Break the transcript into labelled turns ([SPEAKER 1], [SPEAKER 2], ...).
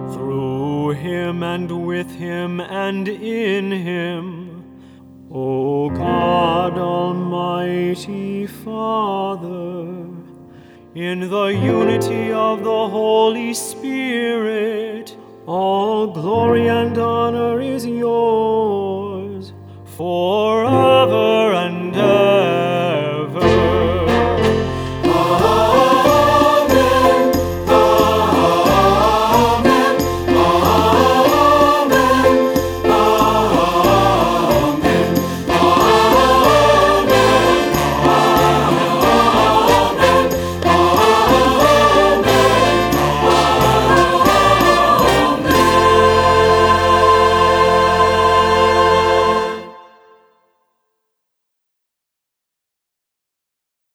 [SPEAKER 1] through him and with him and in him, O God, Almighty Father, in the unity of the Holy Spirit, all glory and honor is yours forever